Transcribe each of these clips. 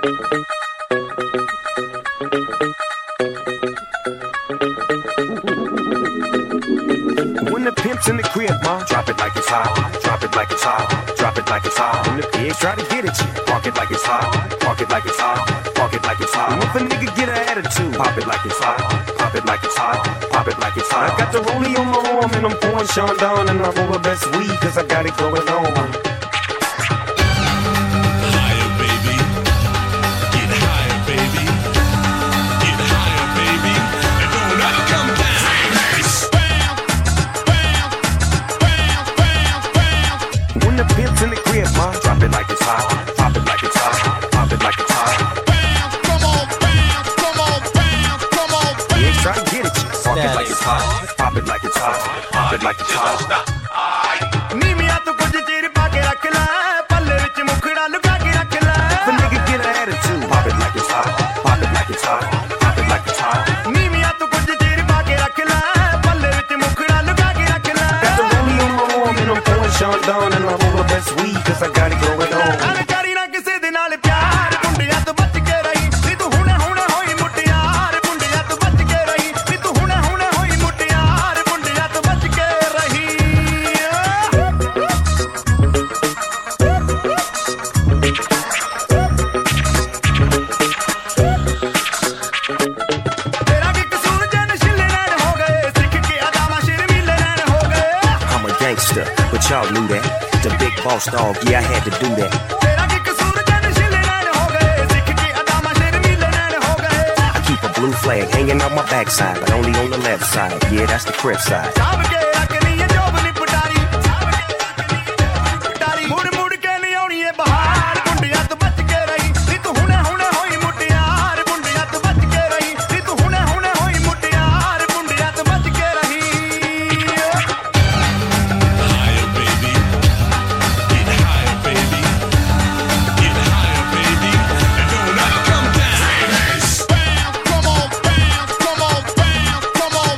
When the pimp's in the crib, ma, drop it like it's hot, drop it like it's hot, drop it like it's hot. When the pigs try to get at you, park it like it's hot, park it like it's hot, park it like it's hot. And if a nigga get an attitude, pop it like it's hot, pop it like it's hot, pop it like it's hot. I got the rollie on my arm and I'm pouring Sean down and I roll the best weed cause I got it going on. In the crib, ma, drop it like it's hot, pop it like it's hot, pop it like it's hot. Come on, come on, come on. Pigs try to get at you, pop it like it's hot, pop it like it's hot, pop it like it's hot. नीमिया तू कुछ चीर पाके रख ले, पल्ले विच मुखड़ा लुका के रख ले. If a nigga get an attitude, pop it like it's hot, pop it like it's hot, pop it like it's hot. नीमिया तू कुछ चीर पाके रख ले, पल्ले विच मुखड़ा लुका के रख ले. Got the rollie on my arm and I'm pouring Sean down and I roll the best weed cause I got it going on. अरे करी ना किसी दे नाल प्यार, पुंडिया तू बच के रही, नी तू हुणे हुणे होई मुटियार. पुंडिया तू बच के रही, नी तू हुणे हुणे होई मुटियार. पुंडिया तू बच के रही. तेरा की कसूर जन शिले नैन हो गए, सिख के अदामा शर्मीले नैन हो गए. I'm a gangster, but y'all knew that. The big boss dog, yeah, I had to do that. तेरा की कसूर जन शिले नैन हो गए, सिख के अदामा शर्मीले नैन हो गए. I keep a blue flag hanging out my backside, but only on the left side. Yeah, that's the crib side. साब के रखनी है जोब नी पटारी, मुड़ मुड़ के नहीं आउनी है बहार. पुंडिया तू बच के रही, नी तू हुणे हुणे होई मुटियार. पुंडिया तू बच के रही, नी तू हुणे हुणे होई मुटियार. पुंडिया तू बच के रही. Come on, come on, come on.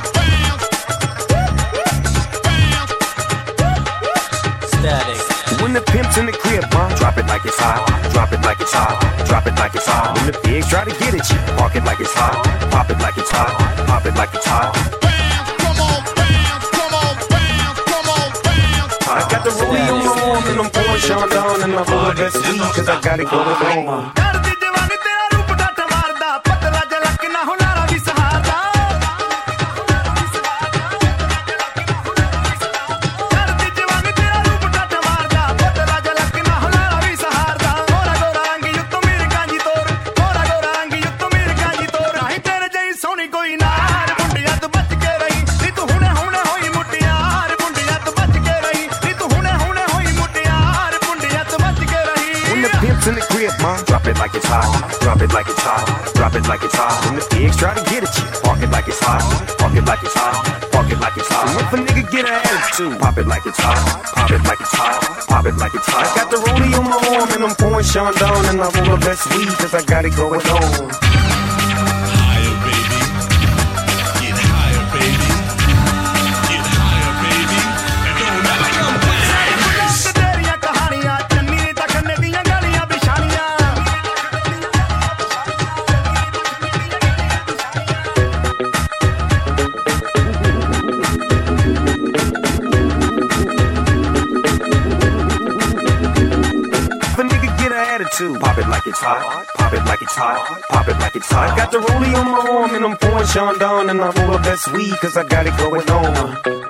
When the pimp's in the crib, ma, drop it like it's hot, drop it like it's hot, drop it like it's hot. When the pigs try to get at you, park it like it's hot, pop it like it's hot, pop it like it's hot. Come on, come on. I got the rollie on my arm and I'm pouring Sean down and I roll the best weed cause I got it going on. डर दी जवानी तेरा रूप dot मारदा, पतला जलक ना हुनारा भी सहारदा. डर दी जवानी तेरा रूप डाट मारदा, पतला जलक ना हुनारा भी सहारदा. गोरा गोरा रंग युत्तो मेरे कांजी तोर, गोरा गोरा रंग युत्तो मेरे कांजी तोर. नहीं तेरे जई सोनी कोई नार. पुंडिया तू बच के रही, नी तू हुणे हुणे होई मुटियार. पुंडिया तू बच के रही, नी तू हुणे हुणे होई मुटियार. पुंडिया तू बच के रही. When the pimp's in the crib, ma, drop it like it's hot, drop it like it's hot, drop it like it's hot. When the pigs try to get at you, park it like it's hot, park it like it's hot, park it like it's hot. And if a nigga get an attitude, pop it like it's hot, pop it like it's hot, pop it like it's hot. I got the rollie on my arm and I'm pouring Sean down and I roll the best weed cause I got it going on. तेरियां कहानियां चन्नी तकने दियां गलियां बिछानियां. If a nigga get an attitude, pop it like it's hot, pop it like it's hot, pop it like it's hot. I got the rollie on my arm and I'm pouring Sean down and I roll the best weed cause I got it going on.